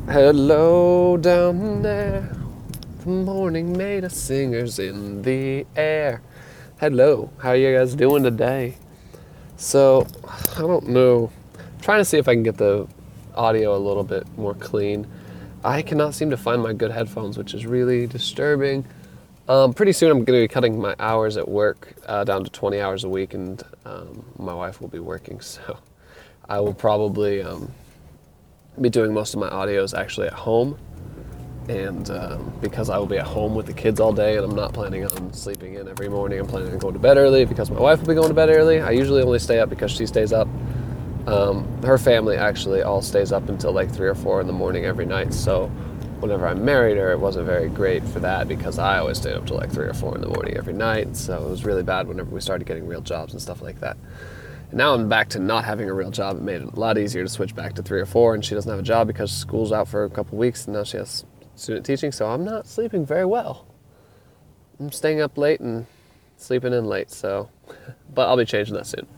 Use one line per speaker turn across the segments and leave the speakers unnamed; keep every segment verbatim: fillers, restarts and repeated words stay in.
Hello down there. The morning made us singers in the air. Hello, how are you guys doing today? So, I don't know. I'm trying to see if I can get the audio a little bit more clean. I cannot seem to find my good headphones, which is really disturbing. Um, pretty soon I'm going to be cutting my hours at work uh, down to twenty hours a week, and um, my wife will be working, so I will probably um, be doing most of my audios actually at home. And um, because I will be at home with the kids all day and I'm not planning on sleeping in every morning, I'm planning on going to bed early because my wife will be going to bed early. I usually only stay up because she stays up. Um, her family actually all stays up until like three or four in the morning every night. So whenever I married her, it wasn't very great for that because I always stayed up till like three or four in the morning every night. So it was really bad whenever we started getting real jobs and stuff like that. And now I'm back to not having a real job. It made it a lot easier to switch back to three or four, and she doesn't have a job because school's out for a couple weeks and now she has student teaching, so I'm not sleeping very well. I'm staying up late and sleeping in late, so, but I'll be changing that soon.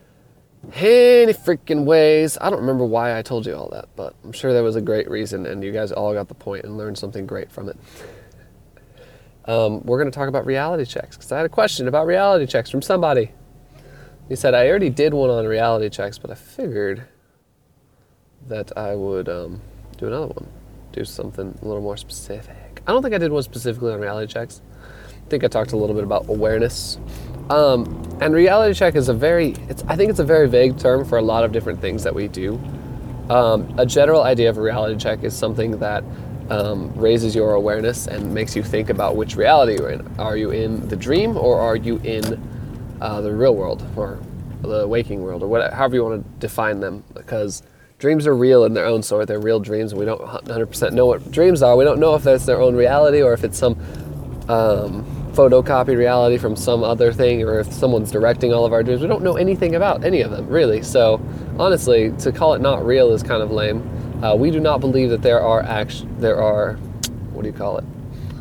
Any freaking ways. I don't remember why I told you all that, but I'm sure there was a great reason, and you guys all got the point and learned something great from it. Um, we're going to talk about reality checks, because I had a question about reality checks from somebody. He said, I already did one on reality checks, but I figured that I would um, do another one. Do something a little more specific. I don't think I did one specifically on reality checks. I think I talked a little bit about awareness. Um, and reality check is a very, it's, I think it's a very vague term for a lot of different things that we do. Um, a general idea of a reality check is something that um, raises your awareness and makes you think about which reality you're in. Are you in the dream, or are you in uh, the real world, or the waking world, or whatever, however you want to define them, because dreams are real in their own sort. They're real dreams, and we don't one hundred percent know what dreams are. We don't know if that's their own reality or if it's some um, photocopied reality from some other thing, or if someone's directing all of our dreams. We don't know anything about any of them, really. So, honestly, to call it not real is kind of lame. Uh, we do not believe that there are act- there are, what do you call it?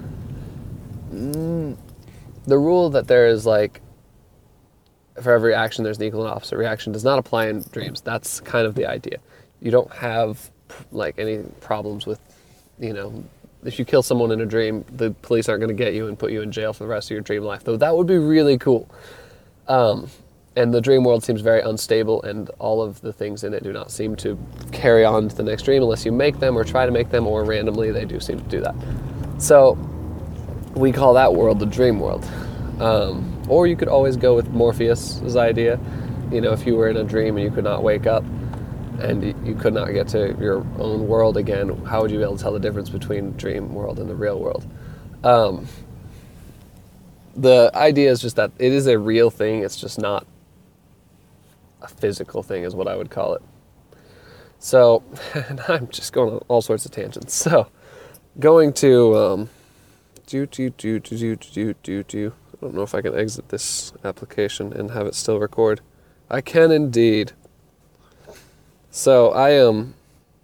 Mm, the rule that there is like, for every action there's an equal and opposite reaction does not apply in dreams. That's kind of the idea. You don't have like any problems with, you know, if you kill someone in a dream, the police aren't going to get you and put you in jail for the rest of your dream life. Though that would be really cool. Um, and the dream world seems very unstable, and all of the things in it do not seem to carry on to the next dream unless you make them or try to make them, or randomly they do seem to do that. So we call that world the dream world. Um, or you could always go with Morpheus's idea. You know, if you were in a dream and you could not wake up, and you could not get to your own world again, how would you be able to tell the difference between the dream world and the real world? Um, the idea is just that it is a real thing, it's just not a physical thing, is what I would call it. So, and I'm just going on all sorts of tangents. So, going to, um, do, do, do, do, do, do, do, do. I don't know if I can exit this application and have it still record. I can indeed. So I um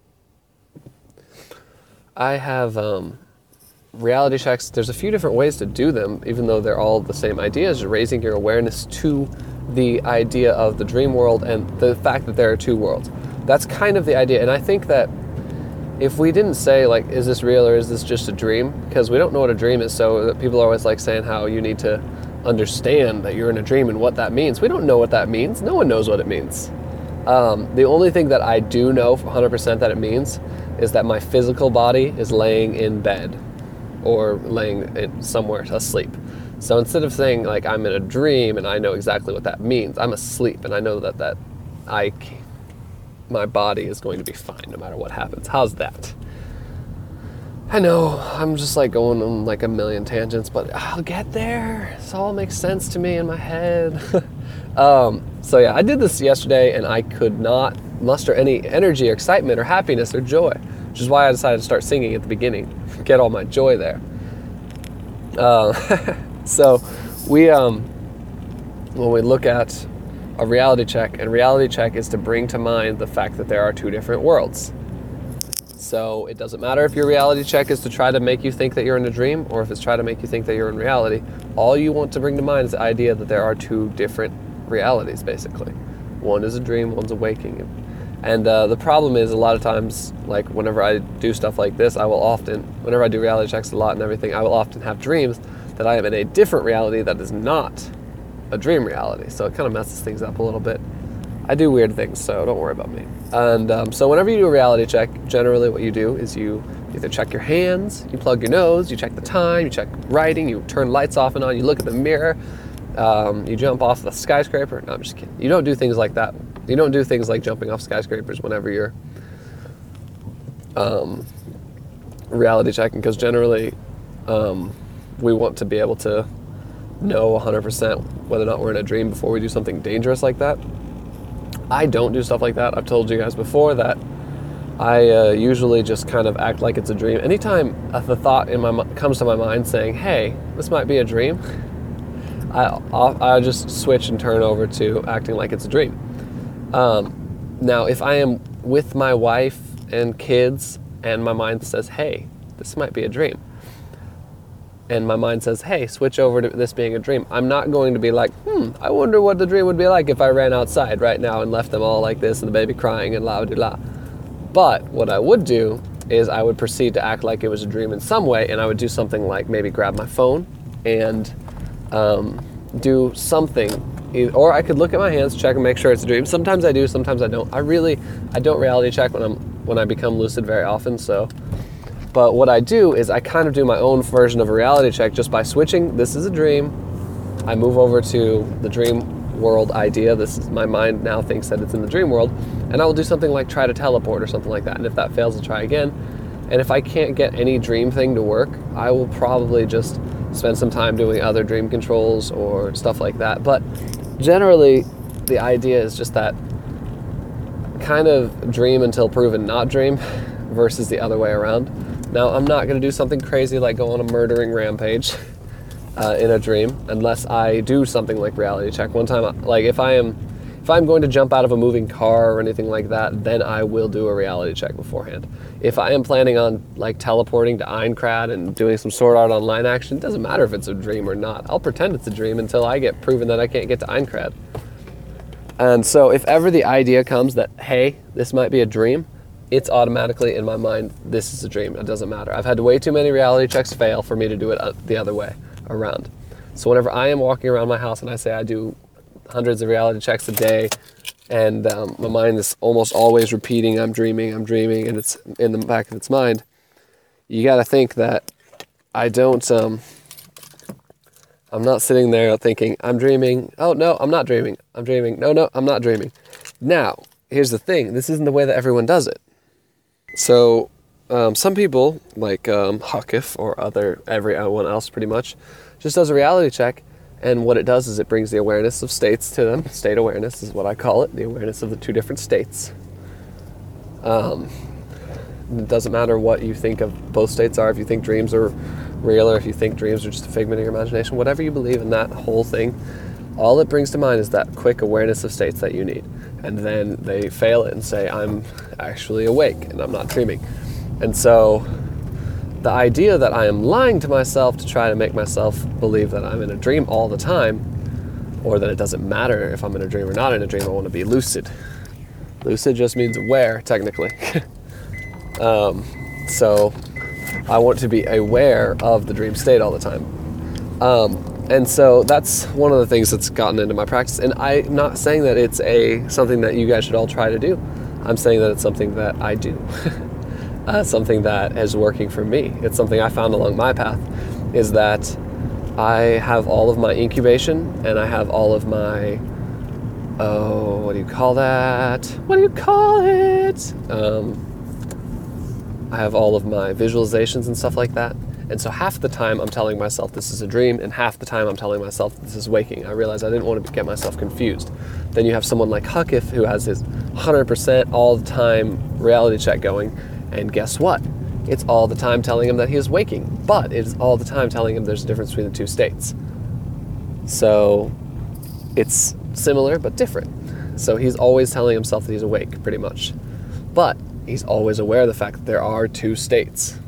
I have um, reality checks. There's a few different ways to do them, even though they're all the same ideas, raising your awareness to the idea of the dream world and the fact that there are two worlds. That's kind of the idea. And I think that if we didn't say, like, is this real or is this just a dream? Because we don't know what a dream is, so that people are always like saying how you need to understand that you're in a dream and what that means. We don't know what that means. No one knows what it means. Um, the only thing that I do know one hundred percent that it means is that my physical body is laying in bed or laying in somewhere asleep. So instead of saying like I'm in a dream and I know exactly what that means, I'm asleep and I know that, that I, my body is going to be fine no matter what happens. How's that? I know, I'm just like going on like a million tangents, but I'll get there. This all makes sense to me in my head. um, so yeah, I did this yesterday and I could not muster any energy or excitement or happiness or joy, which is why I decided to start singing at the beginning, get all my joy there. Uh, so we, um, when we look at a reality check, and reality check is to bring to mind the fact that there are two different worlds. So it doesn't matter if your reality check is to try to make you think that you're in a dream or if it's try to make you think that you're in reality. All you want to bring to mind is the idea that there are two different realities, basically. One is a dream, one's a waking. And uh, the problem is a lot of times, like whenever I do stuff like this, I will often, whenever I do reality checks a lot and everything, I will often have dreams that I am in a different reality that is not a dream reality. So it kind of messes things up a little bit. I do weird things, so don't worry about me. And um, so whenever you do a reality check, generally what you do is you either check your hands, you plug your nose, you check the time, you check writing, you turn lights off and on, you look at the mirror, um, you jump off the skyscraper. No, I'm just kidding. You don't do things like that. You don't do things like jumping off skyscrapers whenever you're um, reality checking, because generally um, we want to be able to know one hundred percent whether or not we're in a dream before we do something dangerous like that. I don't do stuff like that. I've told you guys before that I uh, usually just kind of act like it's a dream. Anytime the thought in my comes to my mind saying, hey, this might be a dream, I, I'll, I'll just switch and turn over to acting like it's a dream. Um, now, if I am with my wife and kids and my mind says, hey, this might be a dream, and my mind says, hey, switch over to this being a dream, I'm not going to be like, hmm, I wonder what the dream would be like if I ran outside right now and left them all like this and the baby crying and la di la. But what I would do is I would proceed to act like it was a dream in some way, and I would do something like maybe grab my phone and um, do something. Or I could look at my hands, check and make sure it's a dream. Sometimes I do, sometimes I don't. I really, I don't reality check when I'm when I become lucid very often, so. But what I do is I kind of do my own version of a reality check just by switching, this is a dream. I move over to the dream world idea. This is, my mind now thinks that it's in the dream world. And I will do something like try to teleport or something like that. And if that fails, I'll try again. And if I can't get any dream thing to work, I will probably just spend some time doing other dream controls or stuff like that. But generally, the idea is just that kind of dream until proven not dream versus the other way around. Now, I'm not going to do something crazy like go on a murdering rampage uh, in a dream unless I do something like reality check. One time, like if I am if I'm going to jump out of a moving car or anything like that, then I will do a reality check beforehand. If I am planning on like teleporting to Aincrad and doing some Sword Art Online action, it doesn't matter if it's a dream or not. I'll pretend it's a dream until I get proven that I can't get to Aincrad. And so if ever the idea comes that, hey, this might be a dream, it's automatically in my mind, this is a dream. It doesn't matter. I've had way too many reality checks fail for me to do it the other way around. So whenever I am walking around my house and I say I do hundreds of reality checks a day, and um, my mind is almost always repeating, I'm dreaming, I'm dreaming, and it's in the back of its mind, you got to think that I don't, um, I'm not sitting there thinking, I'm dreaming, oh no, I'm not dreaming, I'm dreaming, no, no, I'm not dreaming. Now, here's the thing, this isn't the way that everyone does it. So, um, some people, like um, Huckif or other everyone else pretty much, just does a reality check, and what it does is it brings the awareness of states to them. State awareness is what I call it, the awareness of the two different states. Um, it doesn't matter what you think of both states are, if you think dreams are real or if you think dreams are just a figment of your imagination, whatever you believe in that whole thing, all it brings to mind is that quick awareness of states that you need. And then they fail it and say, I'm actually awake and I'm not dreaming. And so the idea that I am lying to myself to try to make myself believe that I'm in a dream all the time, or that it doesn't matter if I'm in a dream or not in a dream, I want to be lucid. Lucid just means aware, technically. um, so I want to be aware of the dream state all the time. Um, And so that's one of the things that's gotten into my practice. And I'm not saying that it's a something that you guys should all try to do. I'm saying that it's something that I do. uh, something that is working for me. It's something I found along my path, is that I have all of my incubation and I have all of my, oh, what do you call that? What do you call it? Um, I have all of my visualizations and stuff like that. And so half the time I'm telling myself this is a dream, and half the time I'm telling myself this is waking. I realized I didn't want to get myself confused. Then you have someone like Huckif who has his one hundred percent all the time reality check going, and guess what? It's all the time telling him that he is waking, but it is all the time telling him there's a difference between the two states. So it's similar but different. So he's always telling himself that he's awake, pretty much. But he's always aware of the fact that there are two states.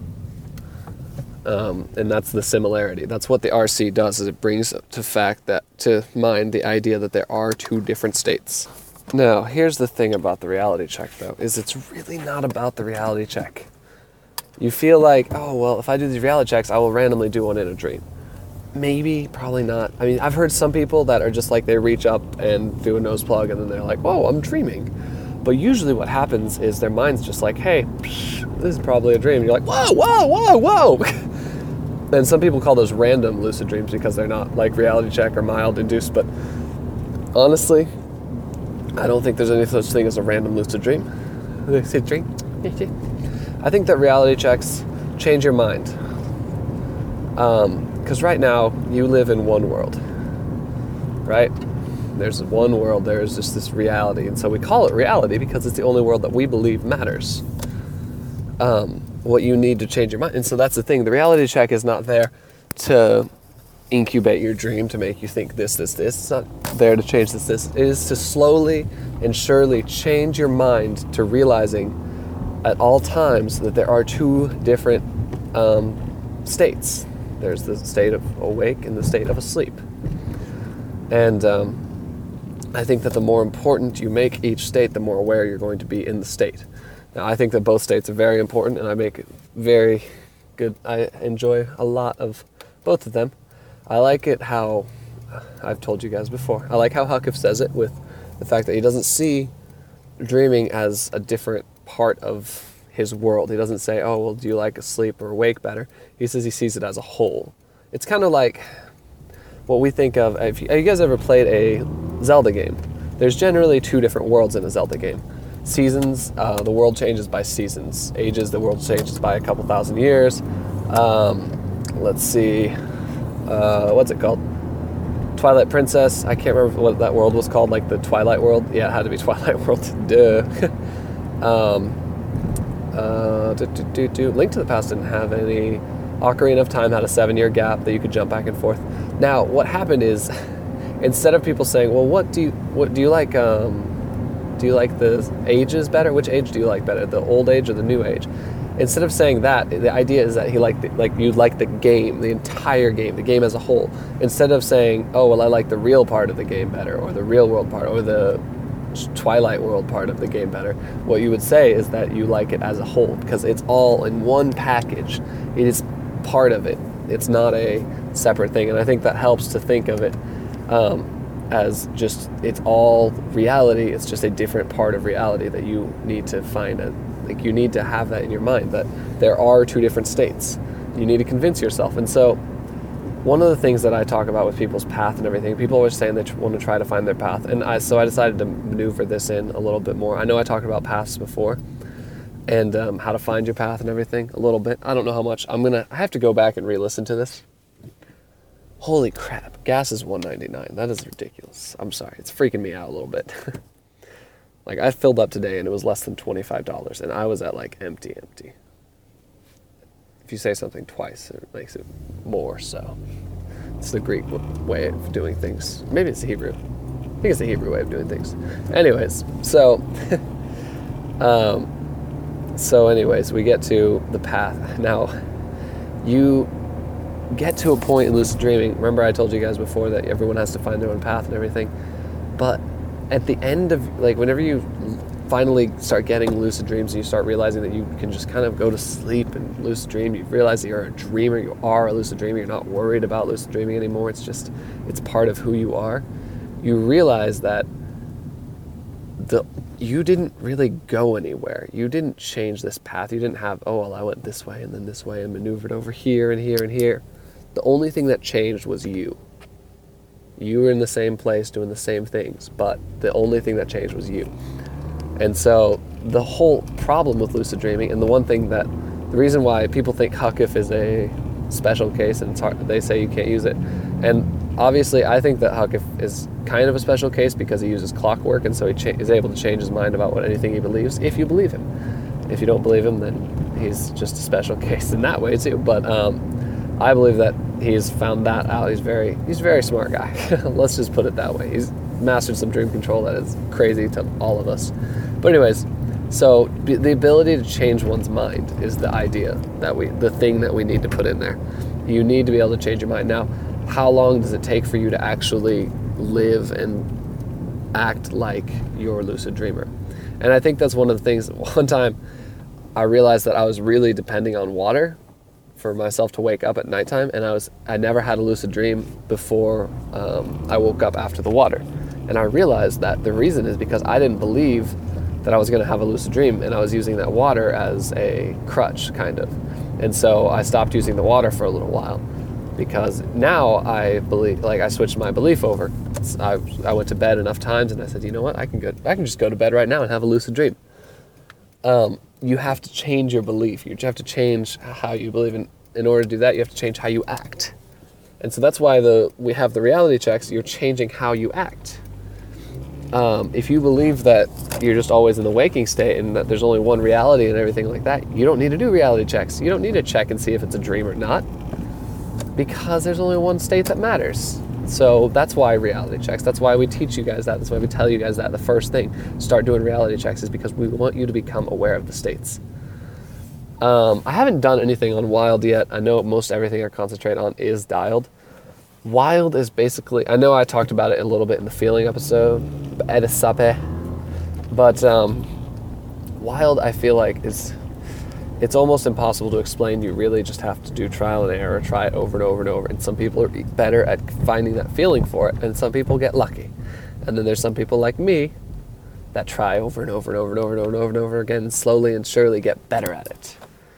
Um, and that's the similarity. That's what the R C does, is it brings to fact that to mind the idea that there are two different states. Now, here's the thing about the reality check, though, is it's really not about the reality check. You feel like, oh, well, if I do these reality checks, I will randomly do one in a dream. Maybe, probably not. I mean, I've heard some people that are just like, they reach up and do a nose plug, and then they're like, whoa, I'm dreaming. But usually what happens is their mind's just like, hey, psh, this is probably a dream. And you're like, whoa, whoa, whoa, whoa. And some people call those random lucid dreams because they're not like reality check or mild induced. But honestly, I don't think there's any such thing as a random lucid dream. Lucid dream. I think that reality checks change your mind. Because um, right now, you live in one world, right? There's one world, there's just this reality. And so we call it reality because it's the only world that we believe matters. Um, what you need to change your mind. And so that's the thing. The reality check is not there to incubate your dream, to make you think this, this, this. It's not there to change this, this. It is to slowly and surely change your mind to realizing at all times that there are two different um, states. There's the state of awake and the state of asleep. And um, I think that the more important you make each state, the more aware you're going to be in the state. Now, I think that both states are very important, and I make very good, I enjoy a lot of both of them. I like it how, I've told you guys before, I like how Huckif says it with the fact that he doesn't see dreaming as a different part of his world. He doesn't say, oh, well, do you like asleep or awake better? He says he sees it as a whole. It's kind of like what we think of, if you, have you guys ever played a Zelda game? There's generally two different worlds in a Zelda game. Seasons, uh, the world changes by seasons. Ages, the world changes by a couple thousand years. Um, let's see, uh, what's it called? Twilight Princess. I can't remember what that world was called, like the Twilight World. Yeah, it had to be Twilight World. Duh. um, uh, do, do, do, do. Link to the Past didn't have any. Ocarina of Time had a seven-year gap that you could jump back and forth. Now, what happened is, instead of people saying, well, what do you, what do you like, um, do you like the ages better? Which age do you like better, the old age or the new age? Instead of saying that, the idea is that he liked, the, like you like the game, the entire game, the game as a whole. Instead of saying, oh, well, I like the real part of the game better, or the real world part, or the Twilight World part of the game better, what you would say is that you like it as a whole, because it's all in one package. It is part of it. It's not a separate thing, and I think that helps to think of it um, as just, it's all reality. It's just a different part of reality that you need to find. A, like you need to have that in your mind, that there are two different states. You need to convince yourself. And so one of the things that I talk about with people's path and everything, people always saying they want to try to find their path. And I, so I decided to maneuver this in a little bit more. I know I talked about paths before and um, how to find your path and everything a little bit. I don't know how much. I'm going to, I have to go back and re-listen to this. Holy crap, gas is one ninety-nine. That is ridiculous. I'm sorry, it's freaking me out a little bit. Like, I filled up today and it was less than twenty-five dollars, and I was at like empty, empty. If you say something twice, it makes it more, so. It's the Greek way of doing things. Maybe it's the Hebrew. I think it's the Hebrew way of doing things. Anyways, so, um, so anyways, we get to the path. Now, you get to a point in lucid dreaming. Remember I told you guys before that everyone has to find their own path and everything. But at the end of, like, whenever you finally start getting lucid dreams and you start realizing that you can just kind of go to sleep and lucid dream, you realize that you're a dreamer, you are a lucid dreamer, you're not worried about lucid dreaming anymore. It's just, it's part of who you are. You realize that the you didn't really go anywhere. You didn't change this path. You didn't have, oh, well, I went this way and then this way and maneuvered over here and here and here. The only thing that changed was you. You were in the same place doing the same things, but the only thing that changed was you. And so the whole problem with lucid dreaming, and the one thing that, the reason why people think Huckif is a special case and it's hard, they say you can't use it. And obviously I think that Huckif is kind of a special case because he uses clockwork, and so he cha- is able to change his mind about what anything he believes, if you believe him. If you don't believe him, then he's just a special case in that way too. But um, I believe that he's found that out. He's very, he's a very smart guy. Let's just put it that way. He's mastered some dream control that is crazy to all of us. But anyways, so the ability to change one's mind is the idea that we, the thing that we need to put in there. You need to be able to change your mind. Now, how long does it take for you to actually live and act like your lucid dreamer. And I think that's one of the things. One time I realized that I was really depending on water for myself to wake up at nighttime, and I was I never had a lucid dream before um, I woke up after the water. And I realized that the reason is because I didn't believe that I was going to have a lucid dream, and I was using that water as a crutch, kind of. And so I stopped using the water for a little while, because now I believe, like I switched my belief over. I, I went to bed enough times, and I said, you know what, I can go, I can just go to bed right now and have a lucid dream. Um, you have to change your belief. You have to change how you believe. In, in order to do that, you have to change how you act. And so that's why the we have the reality checks. You're changing how you act. Um, if you believe that you're just always in the waking state and that there's only one reality and everything like that, you don't need to do reality checks. You don't need to check and see if it's a dream or not, because there's only one state that matters. So that's why reality checks. That's why we teach you guys that. That's why we tell you guys that the first thing, start doing reality checks, is because we want you to become aware of the states. Um, I haven't done anything on Wild yet. I know most everything I concentrate on is dialed. Wild is basically, I know I talked about it a little bit in the feeling episode, but um, Wild, I feel like, is, it's almost impossible to explain. You really just have to do trial and error, try it over and over and over. And some people are better at finding that feeling for it, and some people get lucky. And then there's some people like me that try over and over and over and over and over and over and over again, and slowly and surely get better at it.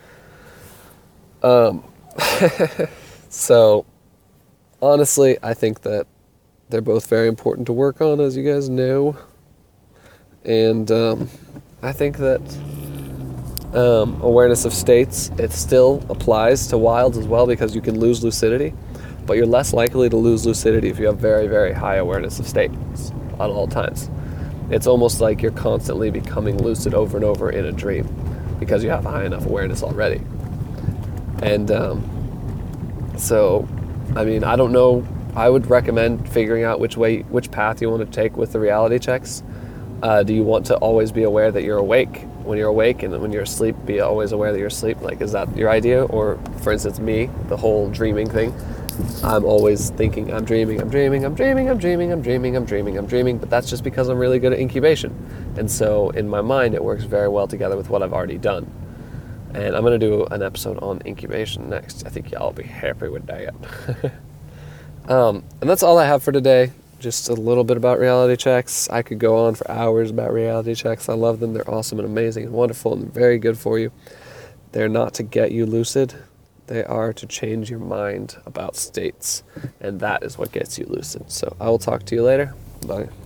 Um, so... Honestly, I think that they're both very important to work on, as you guys know. And um, I think that um, awareness of states, it still applies to Wilds as well, because you can lose lucidity, but you're less likely to lose lucidity if you have very, very high awareness of states at all times. It's almost like you're constantly becoming lucid over and over in a dream, because you have high enough awareness already. And um, so... I mean, I don't know. I would recommend figuring out which way, which path you want to take with the reality checks. Uh, do you want to always be aware that you're awake when you're awake, and when you're asleep, be always aware that you're asleep? Like, is that your idea? Or, for instance, me, the whole dreaming thing. I'm always thinking, I'm dreaming, I'm dreaming, I'm dreaming, I'm dreaming, I'm dreaming, I'm dreaming, I'm dreaming. But that's just because I'm really good at incubation. And so, in my mind, it works very well together with what I've already done. And I'm going to do an episode on incubation next. I think y'all will be happy with that. um, and that's all I have for today. Just a little bit about reality checks. I could go on for hours about reality checks. I love them. They're awesome and amazing and wonderful and very good for you. They're not to get you lucid. They are to change your mind about states. And that is what gets you lucid. So I will talk to you later. Bye.